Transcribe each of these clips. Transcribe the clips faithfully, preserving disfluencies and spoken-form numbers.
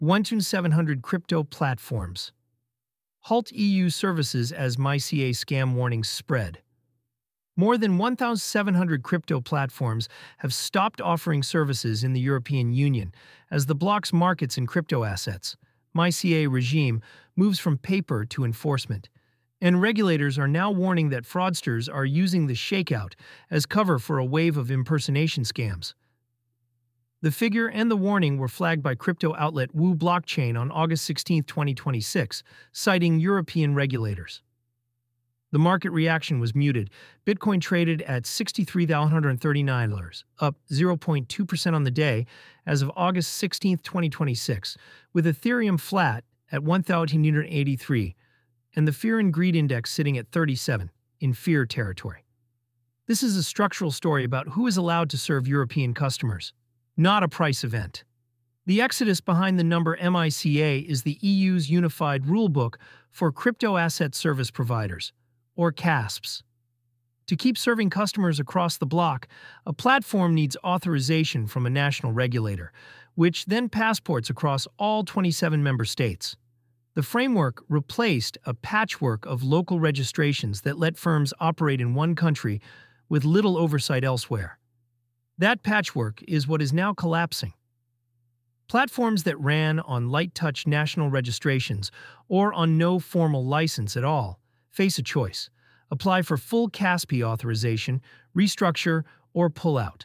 seven hundred crypto platforms. Halt E U services as MyCA scam warnings spread. More than one thousand seven hundred crypto platforms have stopped offering services in the European Union as the bloc's markets in crypto assets, MyCA regime, moves from paper to enforcement. And regulators are now warning that fraudsters are using the shakeout as cover for a wave of impersonation scams. The figure and the warning were flagged by crypto outlet Wu Blockchain on August sixteenth, twenty twenty-six, citing European regulators. The market reaction was muted. Bitcoin traded at sixty-three thousand one hundred thirty-nine dollars, up zero point two percent on the day as of August sixteenth, twenty twenty-six, with Ethereum flat at one thousand eight hundred eighty-three, and the Fear and Greed Index sitting at thirty-seven, in fear territory. This is a structural story about who is allowed to serve European customers, not a price event. The exodus behind the number MiCA is the E U's Unified Rulebook for Crypto Asset Service Providers, or CASPs. To keep serving customers across the block, a platform needs authorization from a national regulator, which then passports across all twenty-seven member states. The framework replaced a patchwork of local registrations that let firms operate in one country with little oversight elsewhere. That patchwork is what is now collapsing. Platforms that ran on light-touch national registrations or on no formal license at all face a choice: apply for full CASP authorization, restructure, or pull out.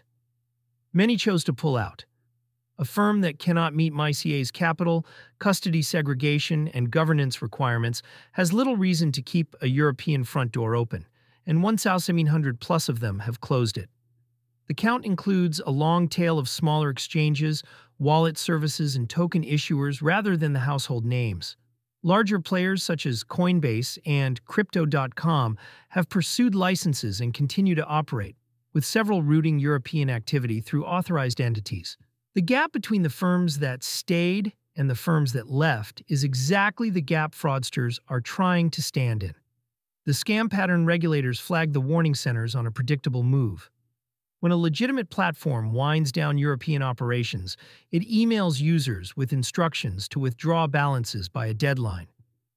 Many chose to pull out. A firm that cannot meet MyCA's capital, custody segregation, and governance requirements has little reason to keep a European front door open, and one thousand seven hundred plus of them have closed it. The count includes a long tail of smaller exchanges, wallet services, and token issuers rather than the household names. Larger players such as Coinbase and Crypto dot com have pursued licenses and continue to operate, with several routing European activity through authorized entities. The gap between the firms that stayed and the firms that left is exactly the gap fraudsters are trying to stand in. The scam pattern regulators flagged the warning centers on a predictable move. When a legitimate platform winds down European operations, it emails users with instructions to withdraw balances by a deadline.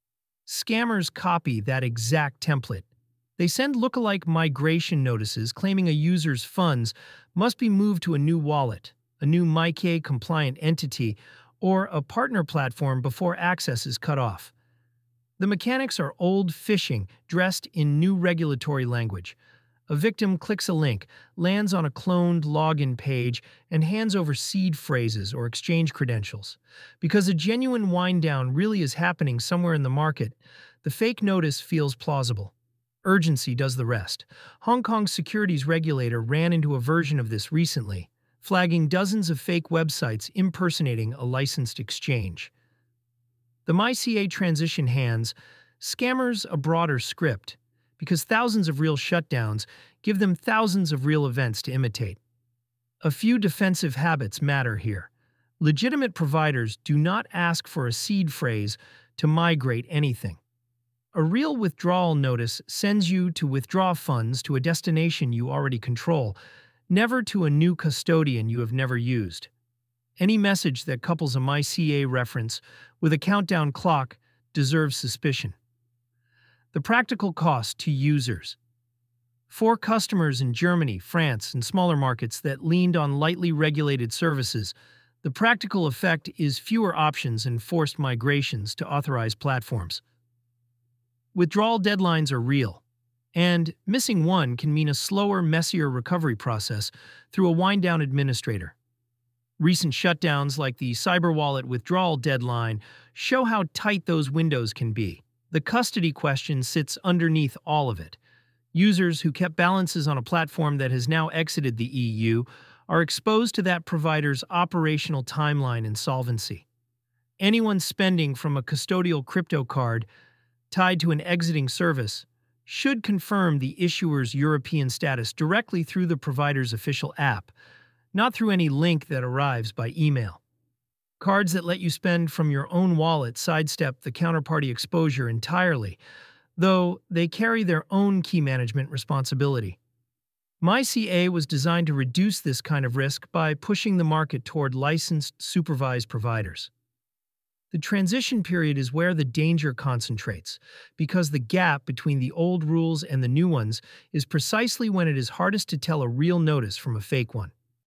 Scammers copy that exact template. They send lookalike migration notices claiming a user's funds must be moved to a new wallet, a new MyCA-compliant entity, or a partner platform before access is cut off. The mechanics are old phishing dressed in new regulatory language. A victim clicks a link, lands on a cloned login page, and hands over seed phrases or exchange credentials. Because a genuine wind-down really is happening somewhere in the market, the fake notice feels plausible. Urgency does the rest. Hong Kong's securities regulator ran into a version of this recently, flagging dozens of fake websites impersonating a licensed exchange. The MyCA transition hands scammers a broader script, because thousands of real shutdowns give them thousands of real events to imitate. A few defensive habits matter here. Legitimate providers do not ask for a seed phrase to migrate anything. A real withdrawal notice sends you to withdraw funds to a destination you already control, never to a new custodian you have never used. Any message that couples a MyCA reference with a countdown clock deserves suspicion. The practical cost to users. For customers in Germany, France, and smaller markets that leaned on lightly regulated services, the practical effect is fewer options and forced migrations to authorized platforms. Withdrawal deadlines are real, and missing one can mean a slower, messier recovery process through a wind-down administrator. Recent shutdowns like the CyberWallet withdrawal deadline show how tight those windows can be. The custody question sits underneath all of it. Users who kept balances on a platform that has now exited the E U are exposed to that provider's operational timeline and solvency. Anyone spending from a custodial crypto card tied to an exiting service should confirm the issuer's European status directly through the provider's official app, not through any link that arrives by email. Cards that let you spend from your own wallet sidestep the counterparty exposure entirely, though they carry their own key management responsibility. MyCA was designed to reduce this kind of risk by pushing the market toward licensed, supervised providers. The transition period is where the danger concentrates, because the gap between the old rules and the new ones is precisely when it is hardest to tell a real notice from a fake one.